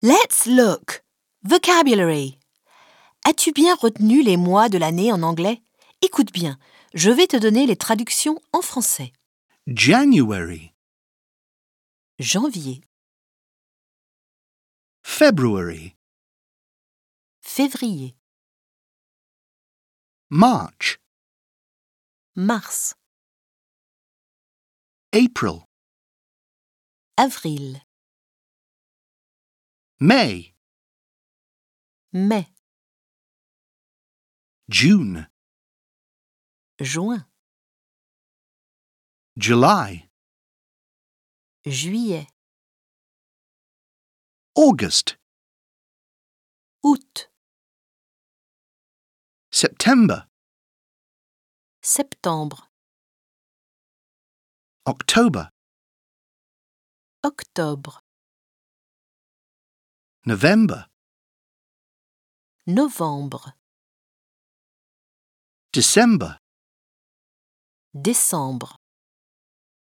Let's look. Vocabulary. As-tu bien retenu les mois de l'année en anglais? Écoute bien, je vais te donner les traductions en français. January, Janvier, February, février, March, mars, April, avril, May, mai, June, juin, July, juillet, August, août, September, septembre, October, octobre, November, novembre, December. décembre.